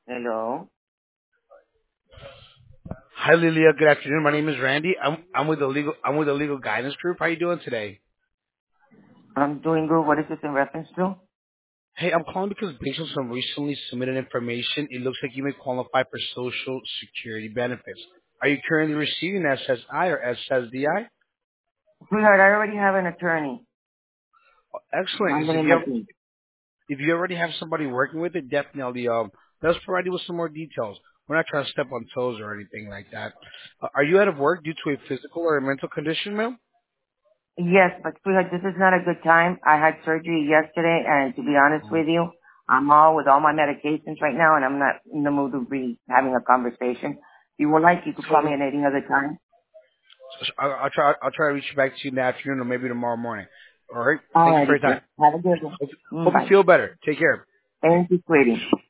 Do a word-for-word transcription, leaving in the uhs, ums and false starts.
Hello. Hi, Lilia. Good afternoon. My name is Randy. I'm I'm with the legal I'm with the legal guidance group. How you doing today? I'm doing good. What is this in reference to? Hey, I'm calling because based on some recently submitted information, it looks like you may qualify for Social Security benefits. Are you currently receiving S S I or S S D I? Sweetheart, I already have an attorney Excellent. So if handling you my have, case. if you already have somebody working with it, definitely um let's provide you with some more details. We're not trying to step on toes or anything like that. Uh, are you out of work due to a physical or a mental condition, ma'am? Yes, but sweetheart, this is not a good time. I had surgery yesterday, and to be honest with you, I'm all with all my medications right now, and I'm not in the mood to be having a conversation. If you would like, you could call me So at any other time. So I'll, I'll try. I'll try to reach back to you in the afternoon or maybe tomorrow morning. All right. Thank you for Alrighty, your time. sir. Have a good one. Hope, Mm, hope you bye. feel better. Take care. Thank you, sweetie.